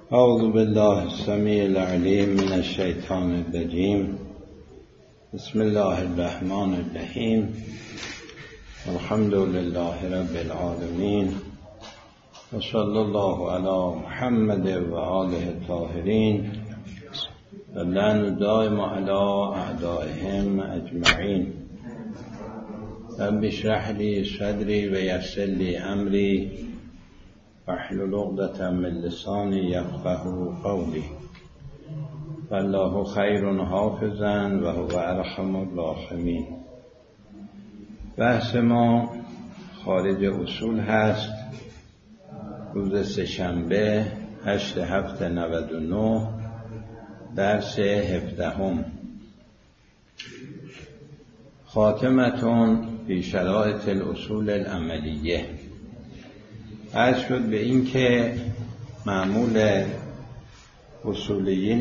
اعوذ بالله السمیع العلیم من الشیطان الرجیم. بسم الله الرحمن الرحیم. الحمد لله رب العالمین و صلی الله علی محمد و آله الطاهرین و لعن دائم علی اعدائهم اجمعین. رب اشرح لی صدری و یسر لی امری واحلل عقدة من لسانی یفقهوا قولی. والله خیر حافظا و هو ارحم الراحمین. بحث ما خارج اصول هست. روز سه‌شنبه 8/7/99 درس 17 خاتمتون فی شرایط الاصول العملیه. عرض شد به این که معمول اصولیین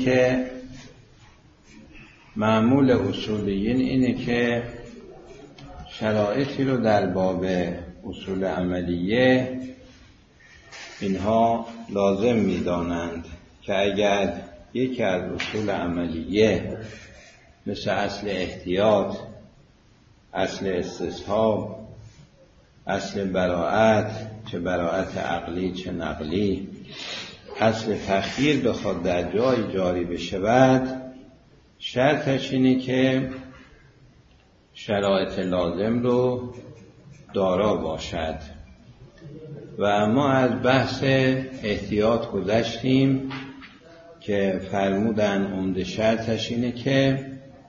اینه که شرایطی رو در باب اصول عملیه اینها لازم می‌دانند که اگر یکی از اصول عملیه مثل اصل احتیاط، اصل استصحاب، اصل براءت، چه براءت عقلی چه نقلی، اصل تخییر بخواد در جای جاری بشود، شرطش اینه که شرایط لازم رو دارا باشد. و ما از بحث احتیاط گذشتیم که فرمودن عمده شرطش اینه که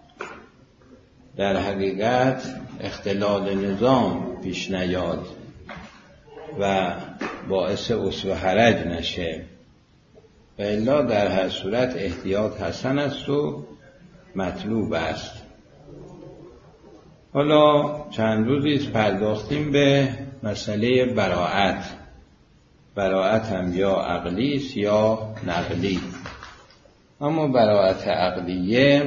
در حقیقت اختلال نظام پیش نیاد و باعث عسر و حرج نشه، و الا در هر صورت احتیاط حسن است و مطلوب است. حالا چند روزی پرداختیم به مسئله براءت هم یا عقلی است یا نقلی. اما براءت عقلیه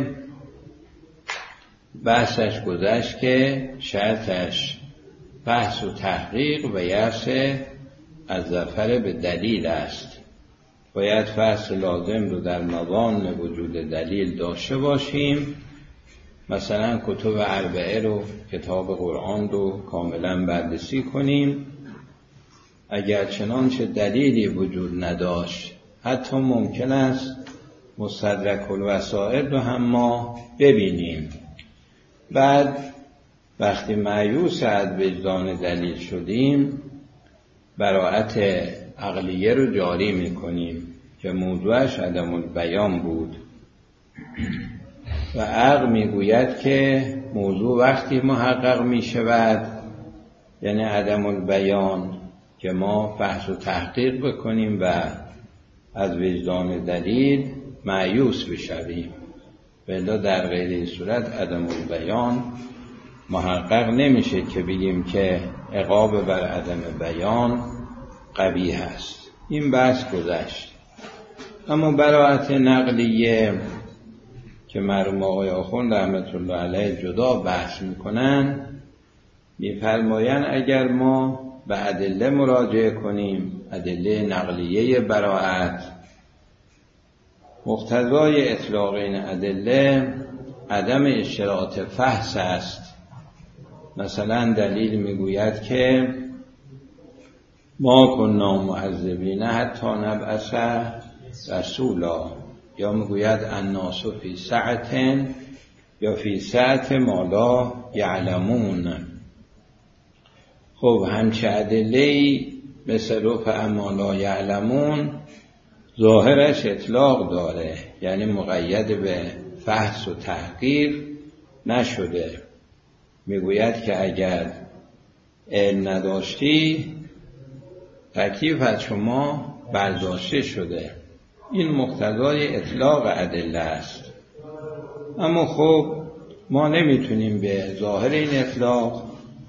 بحثش گذشت که شرطش بحث و تحقیق و یأس از ظفر به دلیل است. باید فحص لازم رو در موان وجود دلیل داشته باشیم. مثلا کتب اربعه رو، کتاب قرآن رو کاملا بررسی کنیم. اگر چنانچه دلیلی وجود نداشت، حتی ممکن است مستدرک الوسائل رو هم ما ببینیم. بعد وقتی مایوس از وجدان دلیل شدیم، براءت عقلیه رو جاری میکنیم که موضوعش عدم البیان بود. و عقل میگوید که موضوع وقتی محقق میشود، یعنی عدم البیان، که ما بحث و تحقیق بکنیم و از وجدان دلیل مایوس بشویم. ولی در غیر این صورت عدم البیان محقق نمیشه که بگیم که عقاب بر عدم بیان قبیح است. این بحث گذشت. اما براءت نقلیه که مرحوم آقای آخوند رحمت الله علیه جدا بحث میکنن، میفرمایند اگر ما به ادله مراجعه کنیم، ادله نقلیه براءت، مقتضای اطلاق این ادله عدم اشتراط فحص است. مثلا دلیل میگوید که ما کنا معذبین حتی نبعث رسولا، یا میگوید الناس فی سعة یا فی سعة ما لا یعلمون. خب همچه ادله‌ای مثل رفع ما لا یعلمون ظاهرش اطلاق داره، یعنی مقید به فحص و تحقیق نشده. میگوید که اگر علم نداشتی تکلیف از شما برداشته شده. این مقتضای اطلاق ادله است. اما خب ما نمیتونیم به ظاهر این اطلاق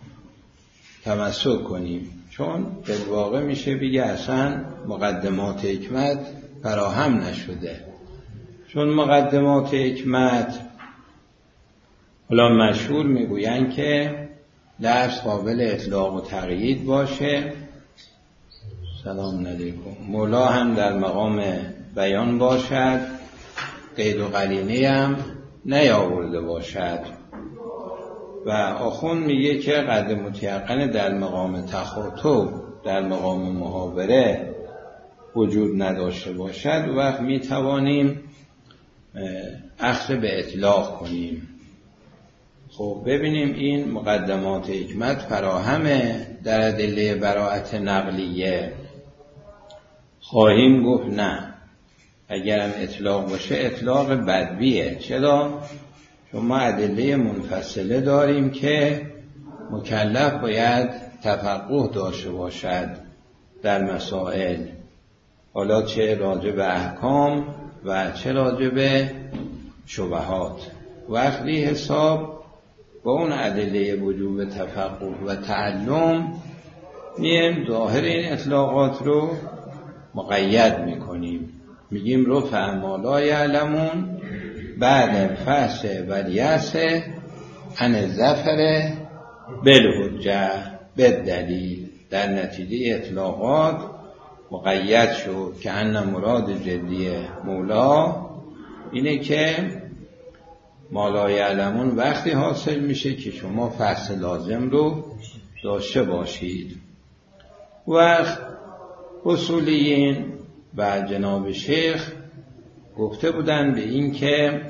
تمسک کنیم، چون به واقع میشه بگه اصلا مقدمات حکمت فراهم نشده. چون مقدمات حکمت حالا مشهور میگوین که لفظ قابل اطلاق و تقیید باشه، سلام علیکم. مولا هم در مقام بیان باشد، قید و قرینه هم نیاورده باشد. و آخوند میگه که قد متیقن در مقام تخاطب، در مقام محاوره وجود نداشته باشد، و وقت میتوانیم اخذ به اطلاق کنیم. خب ببینیم این مقدمات حکمت فراهمه در ادله براءت نقلیه. خواهیم گفت نه، اگرم اطلاق باشه اطلاق بدویه. چرا؟ چون ما ادله منفصله داریم که مکلف باید تفقه داشته باشد در مسائل، حالا چه راجع به احکام و چه راجع به شبهات. وقتی حساب با اون ادله وجوب تفقه و تعلم میم ظاهر این اطلاقات رو مقید میکنیم، میگیم رفع ما لا یعلمون بعد الفحص و الیأس عن الظفر بالحجه بالدلیل. در نتیجه اطلاقات مقید شد که ان مراد جدی مولا اینه که ما لا یعلمون وقتی حاصل میشه که شما فحص لازم رو داشته باشید. وقت اصولیین و جناب شیخ گفته بودن به این که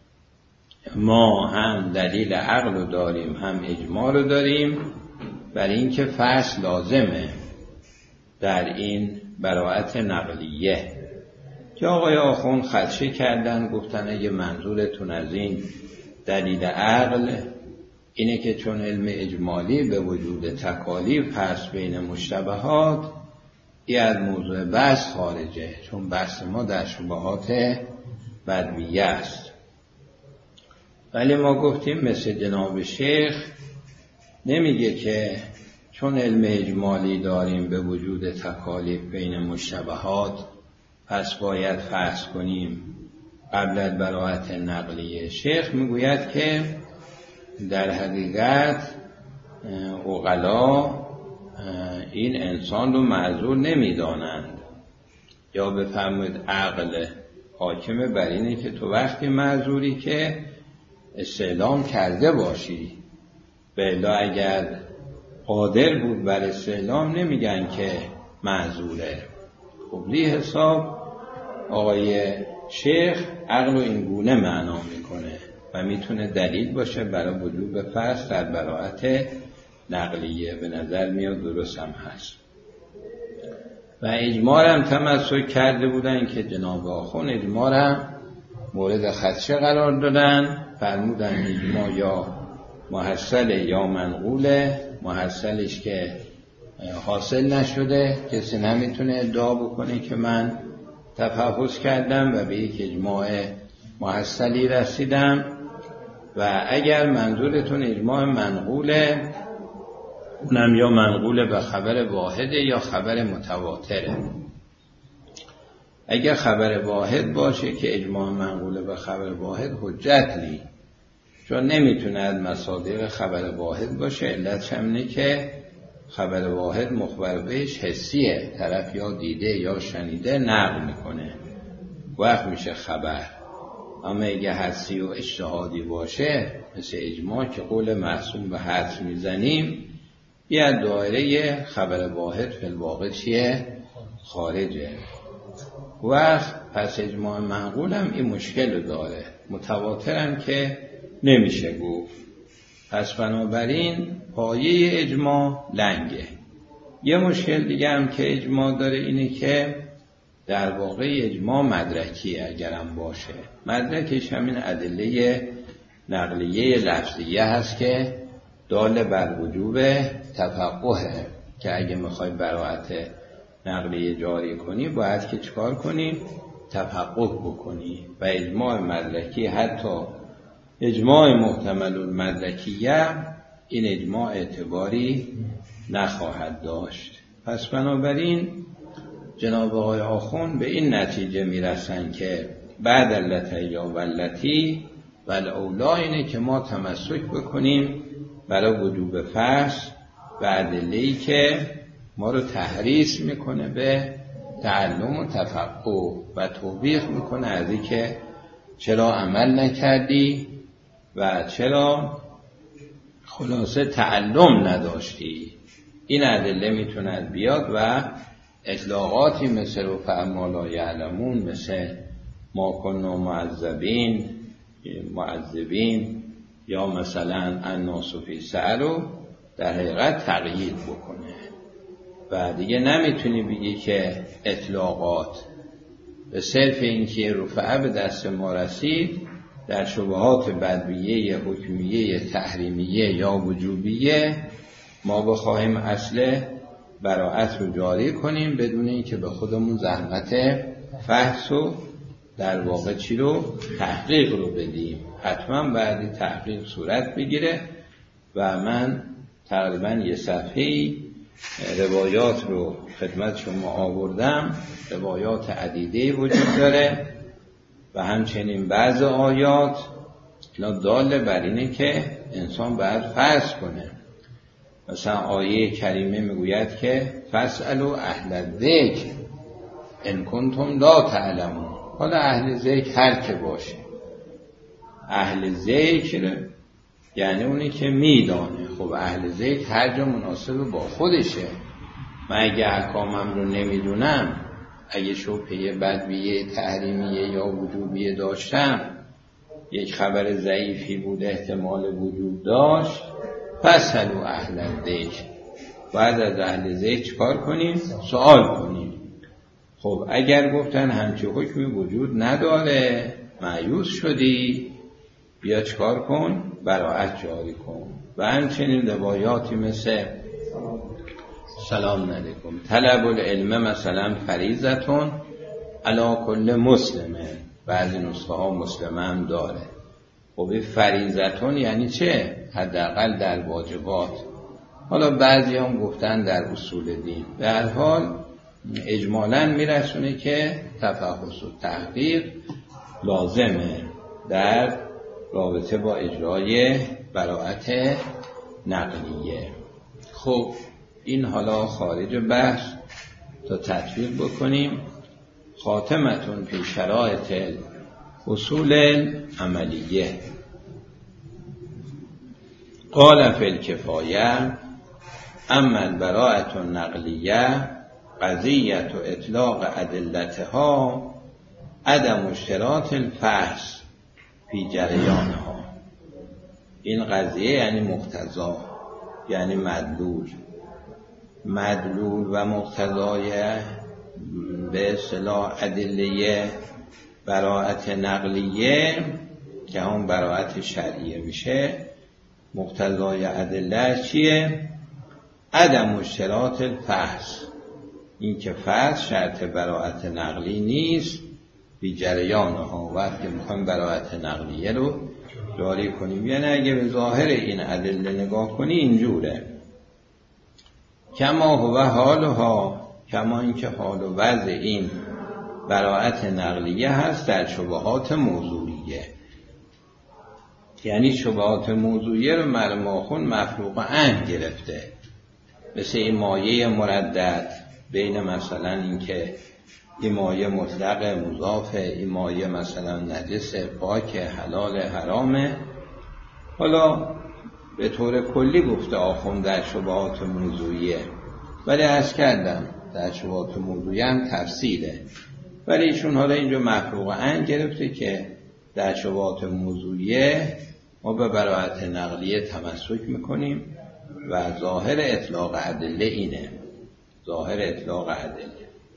ما هم دلیل عقل رو داریم هم اجماع رو داریم برای این که فحص لازمه در این براءت نقلیه. که آقای آخوند خدشه کردن، گفتن اگه منظورتون از این دلیل عقل اینه که چون علم اجمالی به وجود تکالیف هست بین مشتبهات، این از موضوع بحث خارجه، چون بحث ما در شبهات بدویه است. ولی ما گفتیم مثل جناب شیخ نمیگه که چون علم اجمالی داریم به وجود تکالیف بین مشتبهات پس باید فحص کنیم قبل از براءت نقلیه. شیخ میگوید که در حقیقت عقلا این انسان رو معذور نمیدانند، یا بفرمایید عقل حاکمه بر اینه که تو وقتی معذوری که استعلام کرده باشی، بلا اگر قادر بود بر استعلام نمیگن که معذوره. خب لی حساب آقای شیخ عقل رو این گونه معنا میکنه و میتونه دلیل باشه برای وجوب فحص در براءت نقلیه. به نظر میاد درست هم هست. و اجماع هم تمسک کرده بودن که جناب آخوند اجماع هم مورد خدشه قرار دادن، فرمودن اجماع یا محصل یا منقوله. محصلش که حاصل نشده کسی نمیتونه ادعا بکنه که من تفحص کردم و به یک اجماع محصلی رسیدم. و اگر منظورتون اجماع منقوله، اونم یا منقوله به خبر واحده یا خبر متواتره. اگر خبر واحد باشه که اجماع منقوله به خبر واحد حجت نی، چون نمیتونه از مصادر خبر واحد باشه. علتش هم اینه که خبر واحد مخبر بهش حسیه، طرف یا دیده یا شنیده نقل میکنه، وقت میشه خبر. اما اگه حسی و اجتهادی باشه مثل اجماع که قول معصوم به حدس میزنیم، یه دایره خبر واحد فی الواقع چیه؟ خارجه. وقت پس اجماع منقول هم این مشکل داره، متواتر هم که نمیشه گفت. پس بنابراین پایه اجماع لنگه. یه مشکل دیگه هم که اجماع داره اینه که در واقع اجماع مدرکی اگرم باشه، مدرکش همین ادله نقلیه لفظیه هست که دال بر وجوب تفقهه، که اگه میخوای براءت نقلیه جاری کنی باید که چکار کنی؟ تفقه بکنی. و اجماع مدرکی حتی اجماع محتمل المدرکیه این اجماع اعتباری نخواهد داشت. پس بنابراین جناب آقای آخوند به این نتیجه میرسن که بعد اللتی یا واللتی والاولا اینه که ما تمسک بکنیم برای وجوب فحص و ادله‌ای که ما رو تحریص میکنه به تعلم و تفقه و توبیخ میکنه از این که چرا عمل نکردی و چرا خلاصه تعلم نداشتی. این ادله میتوند بیاد و اطلاقاتی مثل رفع ما لا یعلمون، مثل ما کنا معذبین یا مثلا الناس فی سعر در حقیقت تقیید بکنه و دیگه نمیتونی بگی که اطلاقات به صرف اینکه رفعه به دست ما رسید در شبهات بدویه، حکمیه، تحریمیه یا وجوبیه ما بخواهیم اصل براءت رو جاری کنیم بدون اینکه به خودمون زحمت فحص و در واقع چی رو تحقیق رو بدیم. حتما بعدی تحقیق صورت بگیره و من تقریبا یه صفحه‌ای روایات رو خدمت شما آوردم. روایات عدیده وجود داره و همچنین بعض آیات داله بر اینه که انسان باید فرض کنه. مثلا آیه کریمه میگوید که فاسألوا اهل الذکر ان کنتم لا تعلمون. حالا اهل ذکر هر که باشه، اهل ذکر یعنی اونی که میدانه. خب اهل ذکر هر جا مناسب با خودشه. من اگه احکامم رو نمیدونم، اگه شبهه بدویه، تحریمیه یا وجوبیه داشتم، یک خبر ضعیفی بود احتمال وجود داشت، فاسألوا اهل الذکر، بعد از اهل ذکر چکار کنیم؟ سوال کنیم. خب اگر گفتن همچه حکمی وجود نداره، مایوس شدی، بیا چکار کن؟ براءت جاری کن. و همچنین روایاتی مثل سلام علیکم طلب العلم مثلا فریضتون علی کل مسلمه، بعضی نسخه ها مسلمه هم داره. خب فریضتون یعنی چه؟ حداقل در واجبات. حالا بعضی هم گفتن در اصول دین. به هر حال اجمالاً میرسونه که تفحص و تحقیق لازمه در رابطه با اجرای براءت نقلیه. خب این حالا خارج بحث تا تطبیق بکنیم. خاتمتون فی شرایط اصول عملیه. قال فی الکفایه اما البراءة النقلیه قضیة اطلاق ادلتها عدم اشتراط الفحص فی جریانها. این قضیه یعنی مقتضا، یعنی مدلول و مقتضای به اصطلاح ادله براءت نقلیه که هم براءت شرعیه میشه. مقتضای ادله چیه؟ عدم اشتراط الفحص، این که فحص شرط براءت نقلی نیست. بی جریانها وقتی میخوایم براءت نقلیه رو جاری کنیم، یعنی اگه به ظاهر این ادله نگاه کنی اینجوره. کما هو حالها، کما اینکه حال و وضع این براءت نقلیه هست در شبهات موضوعیه. یعنی شبهات موضوعیه رو مرماخون مفروق عن گرفته، مثل این مایه مردد بین مثلا اینکه این مایه مطلق مضافه، این مایه مثلا نجس پاک حلال حرامه. حالا به طور کلی گفته آخوند در شبهات موضوعیه، ولی عرض کردم در شبهات موضوعیه هم تفصیله، ولی ایشون حالا اینجا مفروق عن گرفته که در شبهات موضوعیه ما به براءت نقلیه تمسک میکنیم و ظاهر اطلاق ادله اینه، ظاهر اطلاق ادله.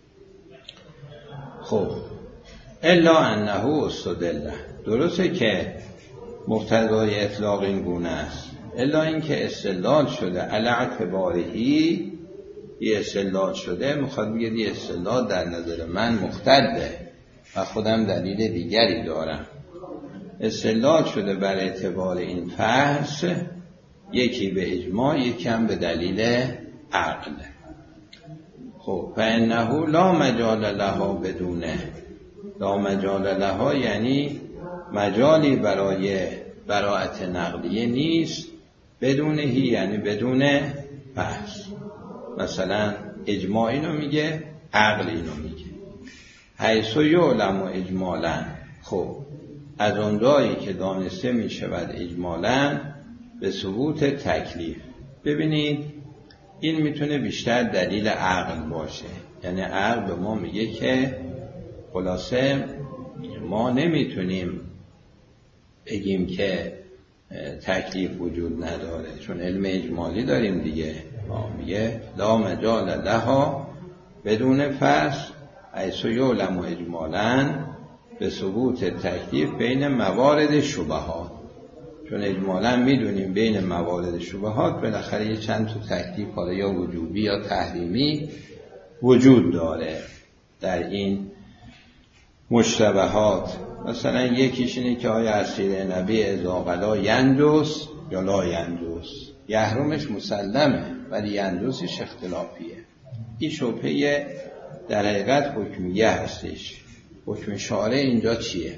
خب الا انه استدل، درسته که مقتضای اطلاق این گونه است، الا اینکه استدلال شده علی اعتبارهی، یه استدلال شده میخواد بگه یه استدلال در نظر من مختلفه و خودم دلیل دیگری دارم. استدلال شده بر اعتبار این فحص، یکی به اجماع، یکی هم به دلیل عقل. خب فانه لا مجال لها بدونه، لا مجال لها یعنی مجالی برای براءت نقلیه نیست، بدونهی یعنی بدون بحث. مثلا اجماع اینو میگه، عقل اینو میگه. حیث یعلم اجمالا، خب از اون جایی که دانسته میشود اجمالا به ثبوت تکلیف. ببینید این میتونه بیشتر دلیل عقل باشه، یعنی عقل به ما میگه که خلاصه ما نمیتونیم بگیم که تکلیف وجود نداره، چون علم اجمالی داریم دیگه. میگه لا مجال لها بدون فصل حیث یعلم اجمالا به ثبوت تکلیف بین موارد شبهات، چون اجمالا میدونیم بین موارد شبهات بالاخره یه چند تا تکلیف، حالا یا وجوبی یا تحریمی وجود داره در این مشتبهات. مثلا یکیش اینه که آیا عصیر نبی اذا غلا ینجس یا لا ینجس، یحرمش مسلمه ولی ینجسش اختلافیه. این شبهه در حقیقت حکمیه هستش. حکم شارع اینجا چیه؟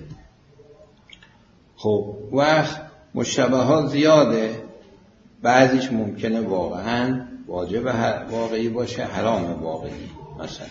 خب وقت مشتبهات زیاده، بعضیش ممکنه واقعا واجب واقعی باشه، حرام واقعی. مثلا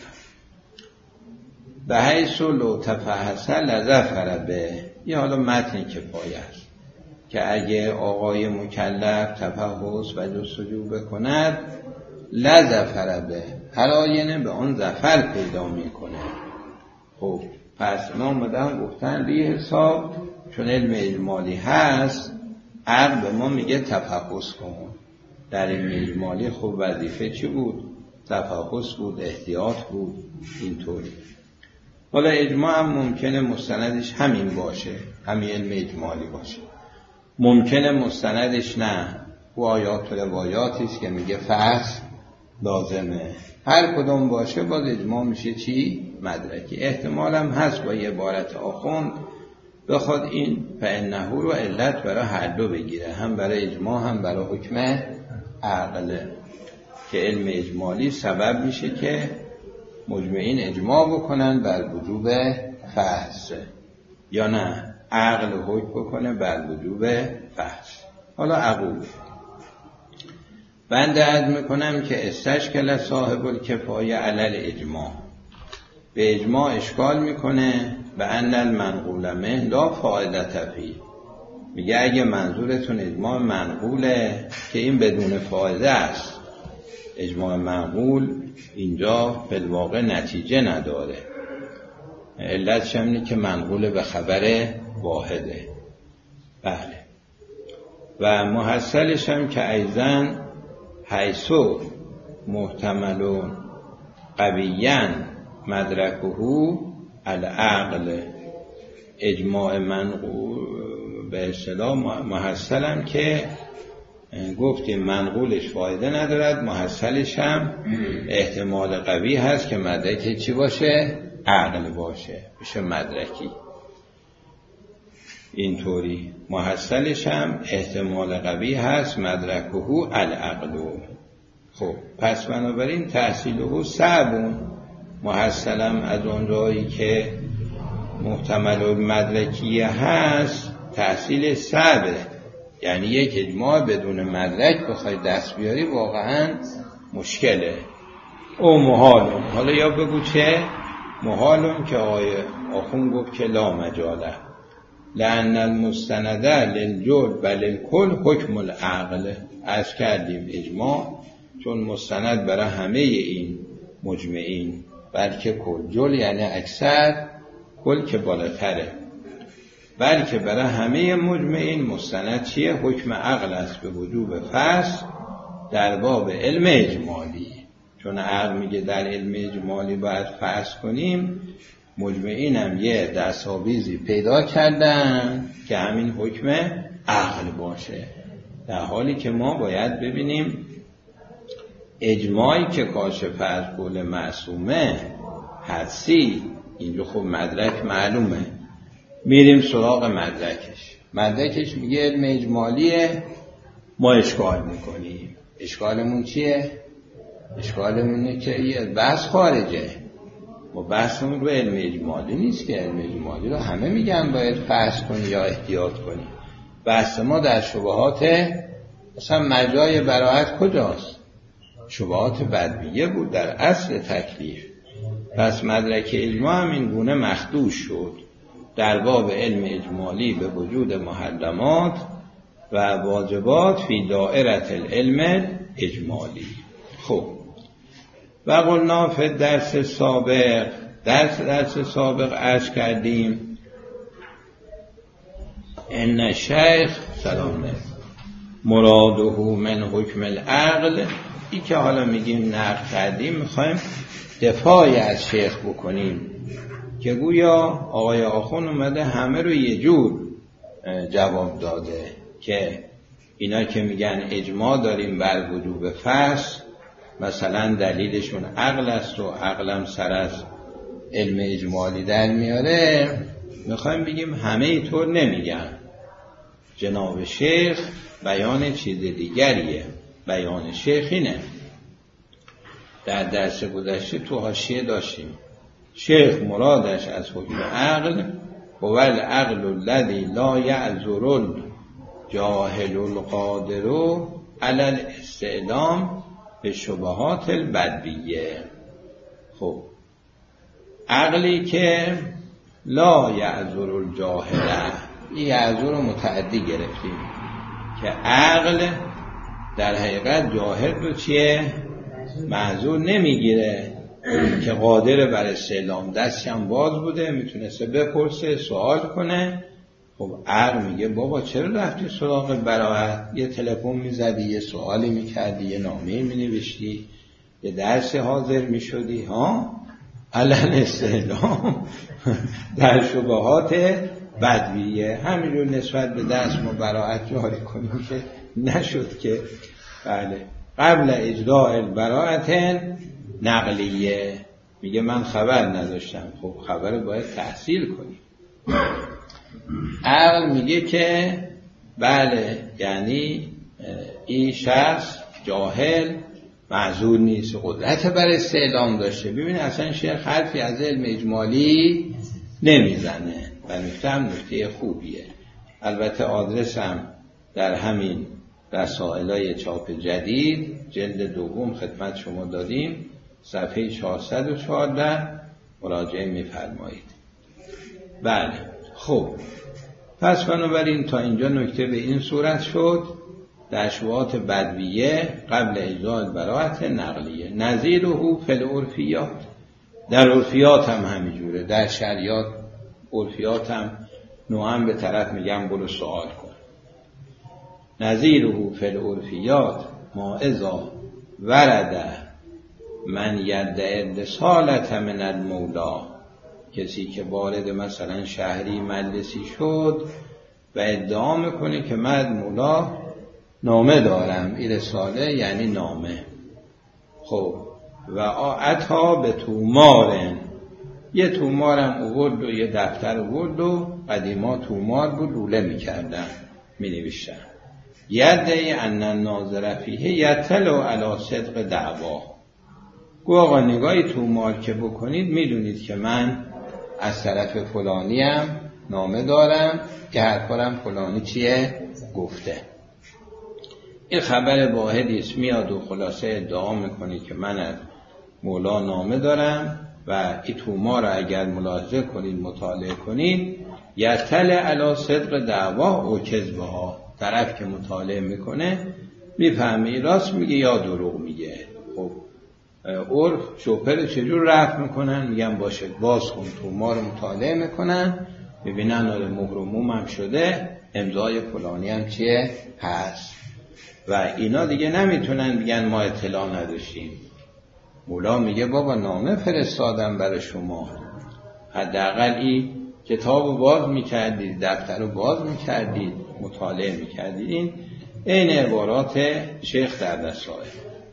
به حیث لو تفحص لظفر به، یه حالا متن کفایه است که اگه آقای مکلف تفحص و جستجو بکند لظفر به، هر آینه به آن ظفر پیدا میکنه. خب پس ما آمدن گفتن بی حساب، چون علم اجمالی هست عقل به ما میگه تفحص کن. در علم اجمالی خب وظیفه چی بود؟ تفحص بود، احتیاط بود. اینطوری حالا اجماع هم ممکنه مستندش همین باشه، همین علم اجمالی باشه، ممکنه مستندش نه، و آیات و روایاتی است که میگه فحص لازمه. هر کدوم باشه باز اجماع میشه چی؟ مدرکی. احتمال هم هست با یه عبارت آخوند بخواد این فانه رو علت برای هر دو بگیره، هم برای اجماع هم برای حکم عقل، که علم اجمالی سبب میشه که مجمعین اجماع بکنن بر وجوب فحص، یا نه عقل حکم بکنه بر وجوب فحص. حالا عقول بنده عرض میکنم که استشکل صاحب الکفایه علل اجماع، به اجماع اشکال میکنه به ان المنقول منه لا فائدة فیه. میگه اگه منظورتون اجماع منقوله که این بدون فایده است، اجماع منقول اینجا بالواقع نتیجه نداره. علتش اینه که منقول به خبر واحده. بله. و محصلش هم که ایضاً حیثو محتمل قویاً مدرکه العقل، اجماع منقول به اصطلاح محصلم که گفتیم منقولش فایده ندارد، محصلش هم احتمال قوی هست که مدرک چی باشه؟ عقل باشه، بشه مدرکی. اینطوری محصلش هم احتمال قوی هست مدرکه العقل. خب پس بنابراین تحصیله صعبون، محصلم از اون جایی که محتمل مدرکیه هست تحصیل صعبه، یعنی یک اجماع بدون مدرک بخوای دست بیاری واقعا مشکله. او محالون، حالا یا بگو چه محالون که آخون گفت که لا مجاله لأن المستنده للجل بل الکل حکم العقل. از کردیم اجماع چون مستند برای همه این مجمعین، بلکه کل، جل یعنی اکثر، کل که بالاتره، بلکه برای همه مجمعین مستند چیه؟ حکم عقل است به وجوب فصل در باب علم اجمالی. چون عقل میگه در علم اجمالی باید فصل کنیم، مجمعین هم یه دستاویزی پیدا کردن که همین حکم عقل باشه، در حالی که ما باید ببینیم اجماعی که کاشف از قول معصومه حدسی، اینجا خب مدرک معلومه، میریم سراغ مدرکش میگه علم اجمالیه، ما اشکال میکنیم. اشکالمون چیه؟ اشکالمونه که یه بحث خارجه، ما بحثمون رو علم اجمالی نیست که علم اجمالی رو همه میگن باید فحص کنی یا احتیاط کنی. بحث ما در شبهات، مثلا مجای براءت کجاست؟ شبهات بدویه بود در اصل تکلیف. پس مدرک اجماع هم این گونه مخدوش شد در باب علم اجمالی به وجود محرمات و واجبات فی دائره العلم اجمالی. خب و قلنا فی درس سابق، درس سابق عرض کردیم ان شیخ سلام مراده من حکم العقل، این که حالا میگیم نقل کردیم میخوایم دفاعی از شیخ بکنیم که گویا آقای آخوند اومده همه رو یه جور جواب داده که اینا که میگن اجماع داریم بر وجوب فصل، مثلا دلیلشون عقل است و عقلم سر از علم اجمالی در میاره، میخوایم بگیم همه ای طور نمیگن. جناب شیخ بیان چیز دیگریه. بیان شیخ اینه، در درس گذشته تو حاشیه داشتیم شیخ مرادش از حکم عقل هو العقل الذی لا یعذر الجاهل القادر علی الاستعلام به شبهات البدویه. خب عقلی که لا یعذر الجاهل، این یعذر رو متعدی گرفتیم که عقل در حقیقت جاهل رو چیه؟ معذور نمیگیره که قادر بر استعلام، دستی هم باز بوده میتونسته بپرسه سوال کنه. خب عقل میگه بابا چرا رفتی سراغ براءت؟ یه تلفن میزدی، یه سوالی میکردی، یه نامه مینوشتی، یه درس حاضر میشدی، ها علل استعلام در شبهات بدویه. همینجور نسبت به دست ما براءت جاری کنیم که نشد که بله قبل اجراء البراءت نقلیه. میگه من خبر نداشتم. خب خبر باید تحصیل کنیم. عقل میگه که بله یعنی این شخص جاهل معذور نیست، قدرت بر استعلام داشته. ببین اصلا شیخ حرفی از علم اجمالی نمیزنه و نکته هم نکته خوبیه. البته آدرس هم در همین رسائلای چاپ جدید جلد دوم خدمت شما دادیم، صفحه 414 مراجعه میفرمایید. بله خب پس بنابراین تا اینجا نکته به این صورت شد در شبهات بدویه قبل اجراء البراءت نقلیه. نظیره فی العرفیات، در عرفیات هم همینجوره، در شریعت عرفیات هم نوعا به طرف میگم برو سوال کن. نظیره فی العرفیات ما اذا ورد من یدعی الرسالة من المولا، کسی که وارد مثلا شهری مجلسی شد و ادعا میکنه که من مولا نامه دارم، این رساله یعنی نامه. خب و عطا به تومارن، یه تومارم اوورد و یه دفتر اوورد و قدیما تومار بود لوله میکردن مینوشتن یدعی ان الناظر فیه یطلع علی صدق دعوا. گو آقا نگاهی تومار که بکنید میدونید که من از طرف فلانیم نامه دارم که حرفارم فلانی چیه گفته. این خبر واحدی است، میاد و خلاصه ادعا میکنه که من از مولا نامه دارم و این توما را اگر ملاحظه کنید مطالعه کنید یطلع علی صدق دعوا و کذبها، طرف که مطالعه میکنه میفهمه راست میگه یا دروغ میگه. خب عرف شوپر چجور رفت میکنن؟ میگن باشه باز کن توما رو مطالعه میکنن ببینن آره مهر و موم هم شده، امضای فلانی هم چیه هست و اینا دیگه نمیتونن بگن ما اطلاع نداشتیم. مولا میگه بابا نامه فرستادم برای شما، حداقل این کتاب رو باز میکردید، دفتر رو باز میکردید، مطالعه میکردید. این این عبارات شیخ در رسائل.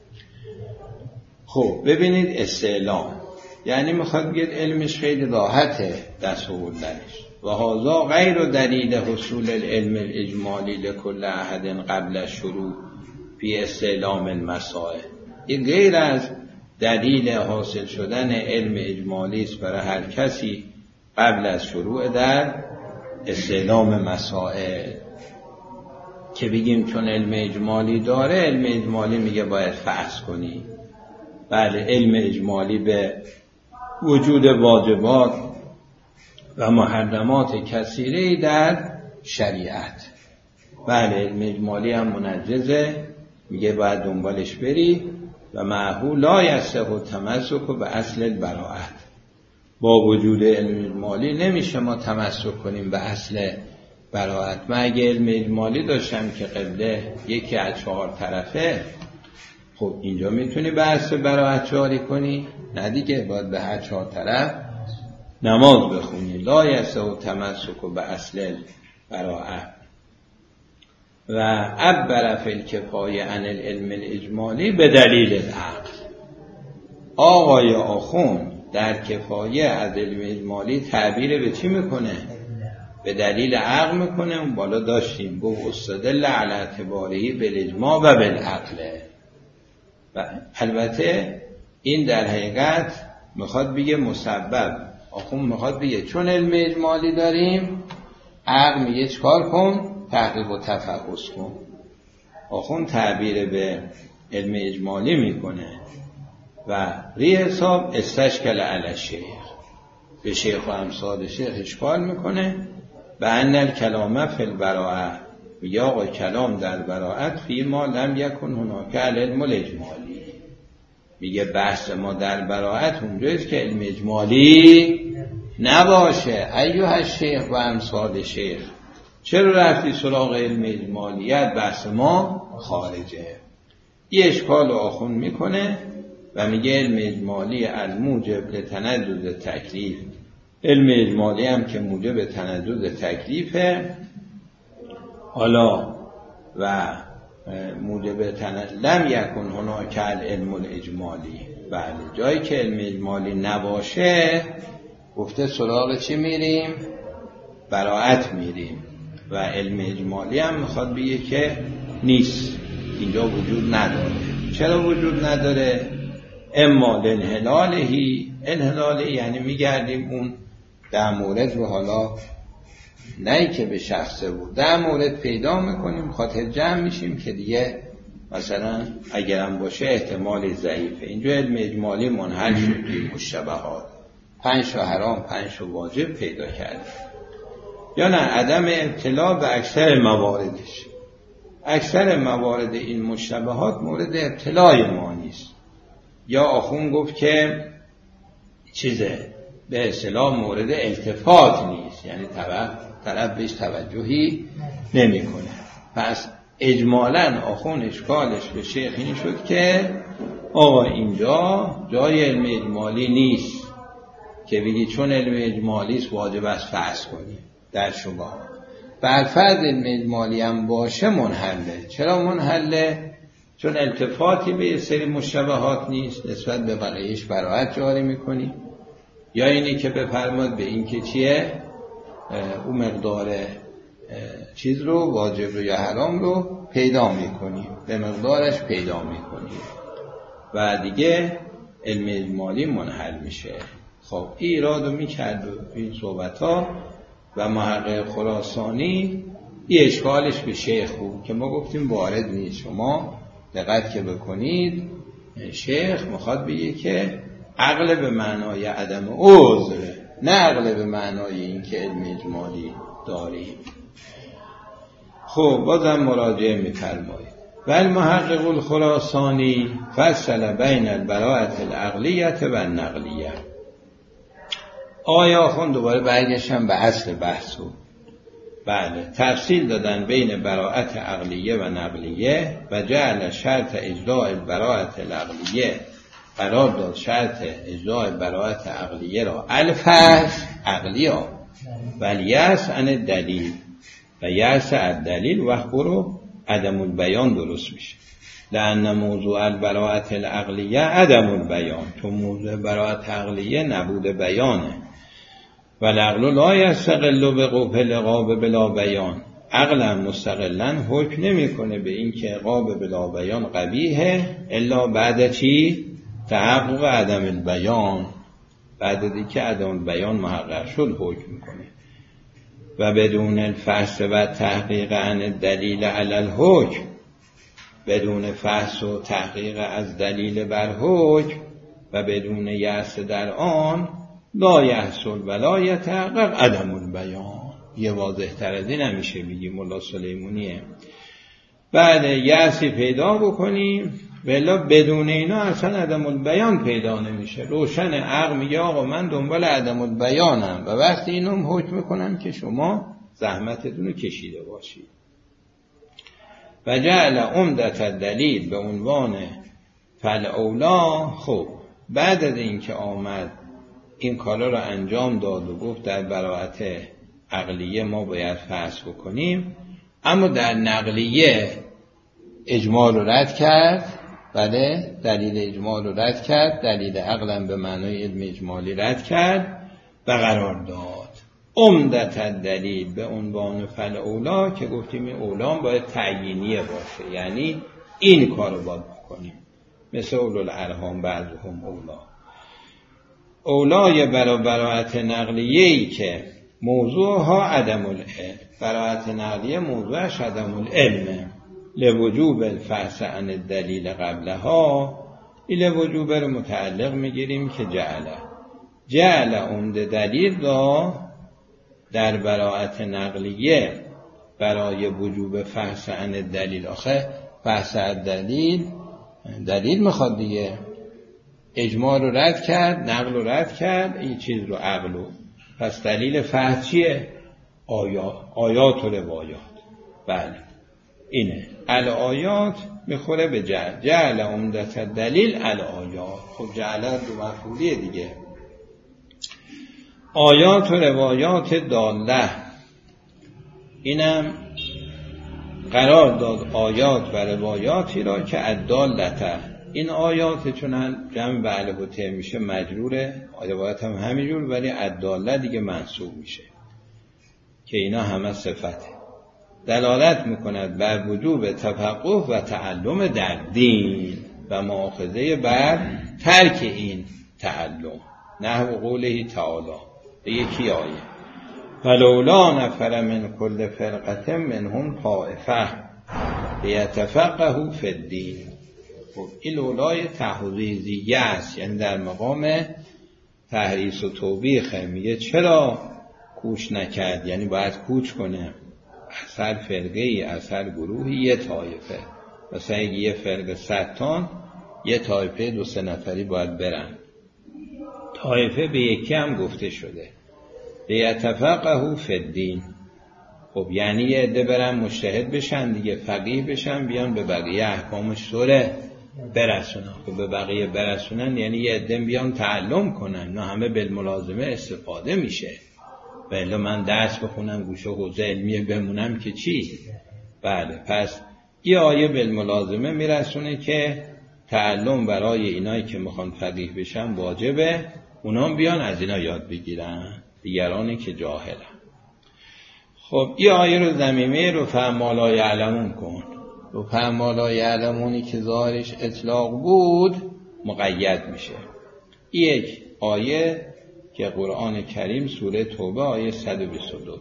خب ببینید استعلام یعنی میخواد بگید علمش خیلی راحته دست آوردنش. و هذا غیر دلیل حصول العلم الاجمالی لکل احد قبل الشروع فی استعلام المسائل. این غیر از دلیل حاصل شدن علم اجمالی است برای هر کسی قبل از شروع در استعلام مسائل. که بگیم چون علم اجمالی داره، علم اجمالی میگه باید فرض کنی. بله، علم اجمالی به وجود واجبات و محرمات کثیره در شریعت. بله، علم اجمالی هم منجزه، میگه باید دنبالش بری و معهو لا یصح تمسک به اصل البراءت. با وجود علم اجمالی نمیشه ما تمسک کنیم به اصل براءت. من اگه علم اجمالی داشتم که قبله یکی از 4 طرفه، خب اینجا میتونی به اصل براءت جاری کنی؟ نه دیگه، باید به هر 4 طرف نماز بخونی. لا یصح تمسک به اصل براءت. و عبر فی الکفایه عن العلم الاجمالی به دلیل العقل. آقای آخوند در کفایه از علم اجمالی تعبیر به چی میکنه؟ به دلیل عقل میکنه. اون بالا داشتیم گفت استدل علی اعتباره بالاجماع و بالعقل. و البته این در حقیقت میخواد بگه مسبب. آخوند میخواد بگه چون علم اجمالی داریم، عقل میگه چکار کن؟ تحقیق و تفحص کن. آخوند تعبیر به علم اجمالی میکنه و ری حساب استشکل علی شیخ، به شیخ و امثال شیخ اشکال میکنه. و ان الکلام فی البراءه، یا آقا کلام در براءت فی ما لم یکن هناک العلم الاجمالی. میگه بحث ما در براءت اونجاییست که علم اجمالی نباشه. ایها الشیخ و امثال شیخ، چرا رفتی سراغ علم اجمالیت؟ بحث ما خارجه. یه اشکال رو آخوند میکنه و میگه علم اجمالی الموجب لتندد تکلیف. علم اجمالی هم که موجب تندد تکلیفه، حالا و موجب لم یکن هناک العلم الاجمالی. بله، جایی که علم اجمالی نباشه گفته سراغ چی میریم؟ براءت میریم. و علم اجمالی هم میخواد بگه که نیست، اینجا وجود نداره. چرا وجود نداره؟ اما لانحلالهی، انحلاله یعنی میگردیم اون در مورد رو، حالا نه که به شخصه بود، در مورد پیدا میکنیم، خاطر جمع میشیم که دیگه مثلا اگرم باشه احتمال ضعیفه. اینجا علم اجمالی منحل شد به مشتبهات، 5 حرام 5 واجب پیدا کرد. یا نه عدم اطلاع به اکثر مواردش. اکثر موارد این مشتبهات مورد اطلاع ما نیست. یا آخوند گفت که چیزه به اصطلاح مورد التفات نیست، یعنی طرف بهش توجهی نمی کنه. پس اجمالاً آخوند اشکالش به شیخ این شد که آقا اینجا جای علم اجمالی نیست که بگی چون علم اجمالی است واجب است فرض کنی در شما. برفرض علم اجمالی هم باشه منحله. چرا منحله؟ چون التفاتی به سری مشتبهات نیست، نسبت به بقیهش براءت جاری میکنی. یا اینی که بفرماد به این که چیه اون مقدار چیز رو، واجب رو یا حرام رو پیدا میکنی، به مقدارش پیدا میکنی و دیگه علم اجمالی منحل میشه. خب این ایرادو میکرد این صحبت ها و محقق خراسانی این اشکالش به شیخ بود که ما گفتیم وارد نیست. شما دقت که بکنید شیخ میخواد بگه که عقل به معنای عدم عذر، نه عقل به معنای این که علم اجمالی داریم. خب بازم مراجعه میفرمایید. ولی محقق الخراسانی فصل بین البراءة العقلیة و النقلیه. آیا آخوند دوباره برگشتن به اصل بحثو. بله، تفصیل دادن بین براءت عقلیه و نقلیه و جعل شرط اجراء البراءة العقلیه، قرار داد شرط اجراء براءت عقلیه را الفاظ عقلیه ولی یأس عن الدلیل و یأس الدلیل وقت برو عدم البیان درست میشه. لأن موضوع البراءت العقلیه عدم البیان، تو موضوع براءت عقلیه نبود بیانه. و العقل لا یستقل بقبح العقاب بلا بیان، عقل مستقلا حکم نمیکنه به این که عقاب بلا بیان قبیحه الا بعد چی؟ تحقق عدم البیان، بعد دیگه عدم البیان محقق شد حکم میکنه. و بدون الفحص و تحقیق عن الدلیل علی الحکم، بدون فحص و تحقیق از دلیل بر حکم و بدون یأس در آن، لا یحصل ولا یتحقق عدم البیان. یه واضح تر از این نمیشه بگی، ملا سلیمونیه. بعد یأسی پیدا بکنیم ولی بدون اینا اصلا عدم البیان پیدا نمیشه. روشن عقل میگه آقا من دنبال عدم البیانم و وقتی اینم حکم میکنم که شما زحمتتون رو کشیده باشید. و جعل عمدت الدلیل به عنوان فالاولا. خب بعد از این که آمد این کارا رو انجام داد و گفت در براءت عقلیه ما باید فحص بکنیم، اما در نقلیه اجماع رو رد کرد. بله، دلیل اجماع رو رد کرد، دلیل عقلم به معنای علم اجمالی رد کرد و قرار داد عمدت الدلیل به عنوان فالاولا، که گفتیم این اولا باید تعیینیه باشه، یعنی این کار رو باید بکنیم. مثل اولوالارحام بعضهم اولا. اولای براءت نقلیه‌ای که موضوعها عدم العلم، براءت نقلیه موضوعش عدم العلمه، لوجوب الفحص عن الدلیل قبلها. این لوجوب رو متعلق میگیریم که جعل عمده دلیل را در براءت نقلیه برای وجوب فحص عن الدلیل. آخه فحص عن دلیل میخواد دیگه، اجماع رو رد کرد، نقل رو رد کرد، این چیز رو عقلو. پس دلیل فحص چیه؟ آیات و روایات. بله اینه. الآیات میخوره به جعل عمدت الدلیل الآیات. خب جعل دو مفعولیه دیگه. آیات و روایات داله، اینم قرار داد آیات و روایاتی را که الدالته. این آیات چون جمع به الف و ت میشه مجروره، روایات هم همینجور، ولی الداله دیگه منصوب میشه که اینا همه صفته. دلالت میکند بر وجوب تفقه و تعلم در دین و مؤاخذه بر ترک این تعلم. نحو قوله تعالی به یکی آیه فلولا نفر من کل فرقه منهم طائفه لیتفقهوا فی الدین. خب این لولای تحریزیه است، یعنی در مقام تحریص و توبیخه. میگه چرا کوچ نکرد، یعنی باید کوچ کنه. از هر فرقه ای، از هر گروهی یه طایفه، مثلا یه فرقه 100 تا، یه طایفه 2-3 نفری باید برن. طایفه به یکی هم گفته شده لیتفقهوا فی الدین. خب یعنی یه عده برن مجتهد بشن دیگه، فقیه بشن، بیان به بقیه احکام شرع برسونن. خب به بقیه برسونن یعنی یه عده بیان تعلم کنن، نه همه بالملازمه استفاده میشه. بله من درس بخونم گوشه حوزه علمیه بمونم که چی؟ بله پس یه آیه بالملازمه میرسونه که تعلم برای اینایی که میخوان فقیه بشن واجبه، اونا بیان از اینا یاد بگیرن، دیگرانی که جاهلن. خب این آیه رو ضمیمه رو فهم لا یعلمون کن. رو فهم لا یعلمونی که ظاهرش اطلاق بود مقید میشه. یک آیه که قرآن کریم سوره توبه آیه 122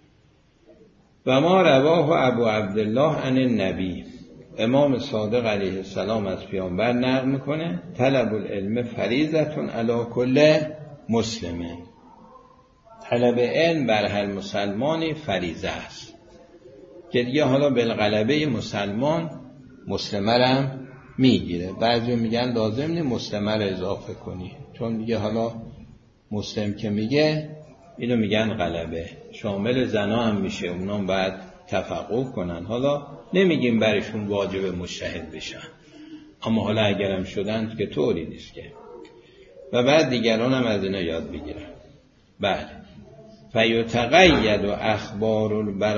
و ما رواه ابو عبدالله عن النبی، امام صادق علیه السلام از پیامبر نقل میکنه طلب العلم فریضتون علی کل مسلمه. طلب علم بر هر مسلمانی فریضه است که دیگه حالا بالغلبه مسلمه رم میگیره. بعضی میگن لازم نیست مسلمه رو اضافه کنی، چون دیگه حالا مسلم که میگه اینو میگن غلبه، شامل زنا هم میشه، اونام باید تفقه کنن. حالا نمیگیم برشون واجب مجتهد بشن، اما حالا اگرم شدن که طوری نیست که. و بعد دیگران هم از اینا یاد بگیرن. بله فیتقید و اخبار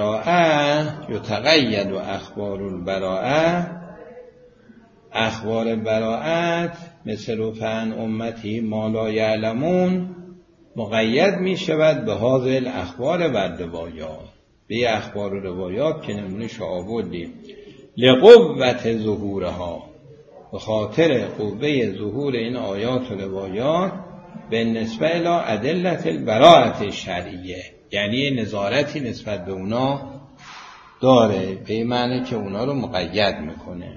البراءه، اخبار براءت مثل رفعن امتی ما لا یعلمون مقید می شود به هذه الاخبار و روایات، به اخبار و روایات که نمونهش آوردیم. لقوت ظهورها، به خاطر قوه ظهور این آیات و روایات، به نسبه الی ادلت البراءت شرعیه، یعنی نظارتی نسبت به اونا داره، به این معنی که اونا رو مقید میکنه.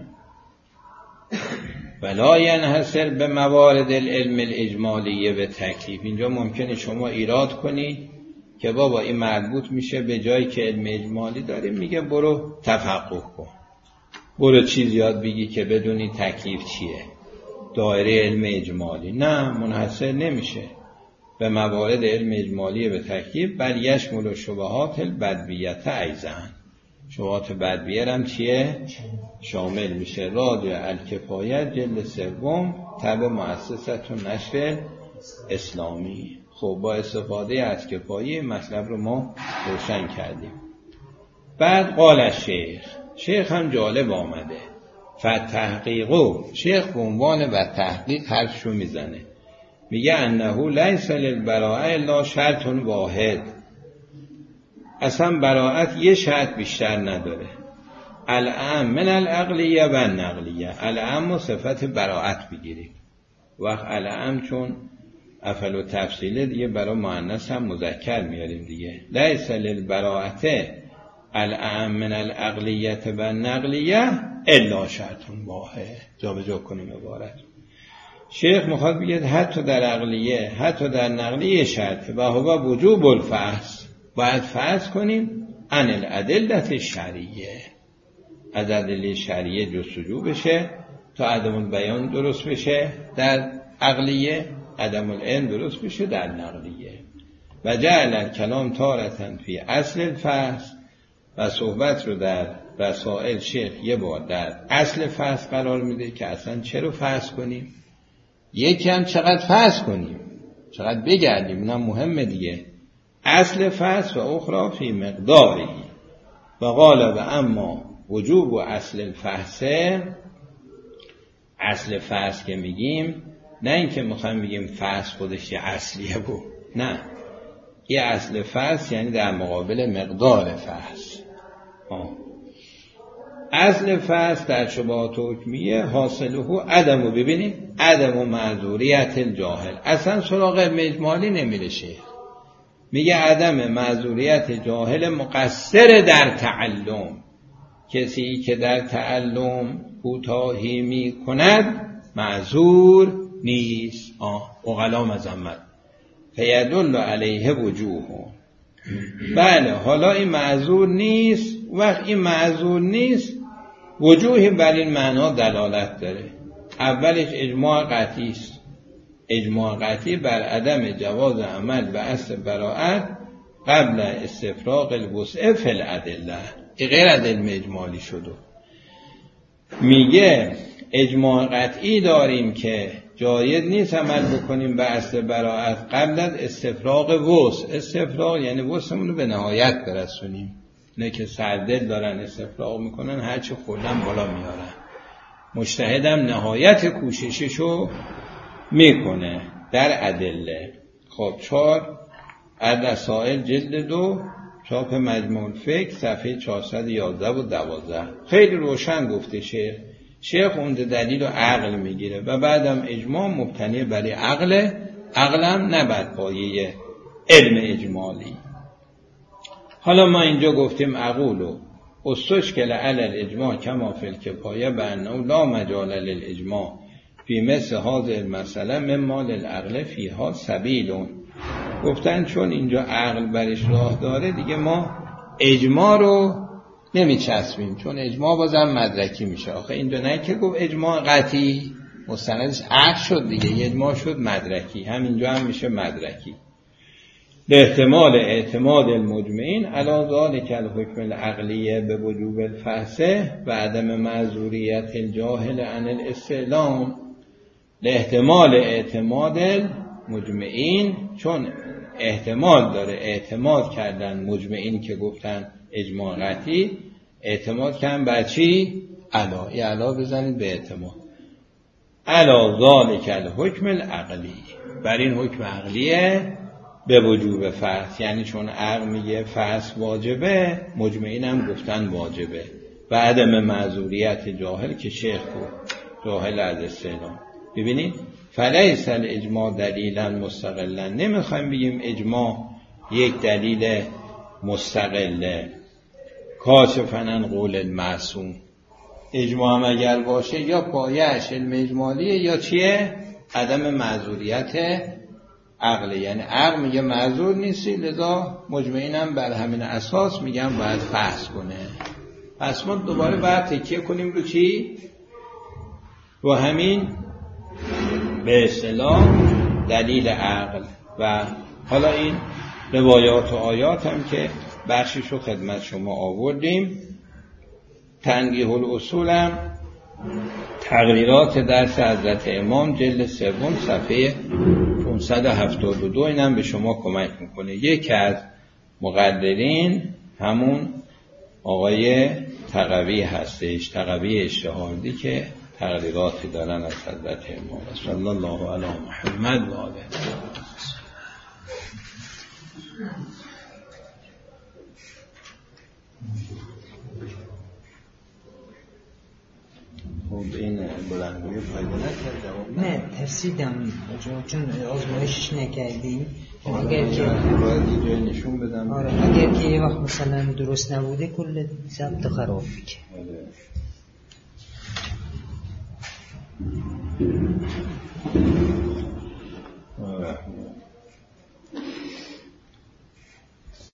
ولا ینحصر به موارد العلم الاجمالیه به تکلیف. اینجا ممکنه شما ایراد کنی که بابا این مربوط میشه به جایی که علم اجمالی داریم، میگه برو تفقه کن، برو چیز یاد بگی که بدونی تکلیف چیه، دایره علم اجمالی. نه، منحصر نمیشه به موارد علم اجمالی به تکلیف، بل یشمل شبهات البدویت ایضا. شبهات بدویه هم چیه؟ شامل میشه. رادیو الکفایه جلد 3 تبع مؤسسه نشر اسلامی. خب با استفاده از کفایه مطلب رو ما روشن کردیم. بعد قال شیخ هم جالب آمده، فتحقیقو. شیخ به عنوان و تحقیق حرفشو میزنه، میگه انه لیس للبراءه الا شرط واحد. اصلا براءت یه شرط بیشتر نداره. العام من العقلیه و النقلیه. العام صفت براءت بگیریم، وقت العام چون افعل و تفصیله دیگه برای مؤنث هم مذکر میاریم دیگه. لیس للبراءه العام من العقلیه و النقلیه الا شرط واحد. جا به جا کنیم عبارت. شیخ میخواد بگه حتی در عقلیه حتی در نقلیه شرطه و هو وجوب الفحص. باید فحص کنیم عن الادله شرعیه، از ادله شرعیه جستجو بشه تا عدم البیان درست بشه در عقلیه، عدم العلم درست بشه در نقلیه. و جعل الکلام تارة فی اصل الفحص. و صحبت رو در رسائل شیخ یه بار در اصل فحص قرار میده که اصلا چرا فحص کنیم، یکی هم چقدر فحص کنیم، چقدر بگردیم، اینم مهمه دیگه. اصل فحص و اخرى فی مقداری. و قال و اما وجوب و اصل الفحص. اصل فحص که میگیم نه اینکه میخوایم بگیم فحص خودش یه اصلیه بود، نه، یه اصل فحص یعنی در مقابل مقدار فحص. اصل فحص در شبهات حکمیه حاصله عدم. و ببینید عدم و معذوریت الجاهل. اصلا سراغ اجمالی نمیره شیخ، میگه عدم معذوریت جاهل مقصر در تعلم. کسی که در تعلم کوتاهی می کند معذور نیست. عقلا مذمت فیدل علیه وجوه. بله، حالا این معذور نیست. وقت این معذور نیست وجوهی بر این معنا دلالت داره. اولش اجماع قطعی است، اجماع قطعی بر عدم جواز عمل به اصل براءت قبل استفراغ الوسع فی الادله. این غیر از علم اجمالی شده. میگه اجماع قطعی داریم که جایز نیست عمل بکنیم به اصل براءت قبل از استفراغ وسع. استفراغ یعنی وسعمون رو به نهایت برسونیم. نه که سردل دارن استفراغ میکنن هرچی خوردن بالا میارن. مجتهدم نهایت کوشششو میکنه در ادله. خب 4 الرسائل جلد 2 چاپ مجموع الفکر صفحه 411 و 12. خیلی روشن گفته شیخ اون دلیل و عقل میگیره و بعدم اجماع مبتنی برای عقلم نباید پایه علم اجمالی. حالا ما اینجا گفتیم عقولو استشکل علی الاجماع کما فی الکفایه بانه لا مجال للاجماع فی مثل هذه المساله مما للعقل فیها سبیلون. گفتن چون اینجا عقل برش راه داره دیگه ما اجماع رو نمیچسبیم، چون اجماع بازم مدرکی میشه. آخه اینجا نه که گفت اجماع قطعی مستندش عقل شد دیگه، اجماع شد مدرکی، همینجا هم میشه مدرکی. به احتمال اعتماد المجمعین علی ذلک الحکم العقلیه به وجوب الفحص و عدم معذوریت الجاهل عن الاستعلام. به احتمال اعتماد المجمعین، چون احتمال داره اعتماد کردن مجمعین که گفتن اجماع قطعی، اعتماد کردن بر چی؟ علا بزنید به اعتماد علی ذلک الحکم العقلی، بر این حکم عقلیه به وجوب فحص. یعنی چون عقل میگه فحص واجبه، مجمعین هم گفتن واجبه. و عدم معذوریت جاهل که شیخ گفت جاهل از استعلام. ببینید فلیس الاجماع دلیلا مستقلا. نمیخوایم بگیم اجماع یک دلیل مستقله. کاشفن قول المعصوم. اجماع هم اگر باشه یا پایه‌اش علم اجمالیه یا چیه؟ عدم معذوریت عقل. یعنی عقل میگه معذور نیستی، لذا مجمعینم بر همین اساس میگم باید فحص کنه. پس ما دوباره باید تکیه کنیم رو چی؟ رو همین به اصطلاح دلیل عقل. و حالا این روایات و آیات هم که بخشش رو خدمت شما آوردیم. تنبیه الاصول هم تقریرات درس حضرت امام جلد 3 صفحه 572 اینم به شما کمک میکنه. یکی از مقدرین همون آقای تقوی هستش، تقوی اشتهاردی که تقریراتی دارن از حضرت امام. صلی الله علی محمد و آله. خب این بلندگوی فایده نکرد؟ نه ترسیدم چون آزمایشش نکردیم. اگر که باید یه جای نشون بدم. آره اگر که یه وقت مثلا درست نبوده کل ضبط خراب میشه. آره.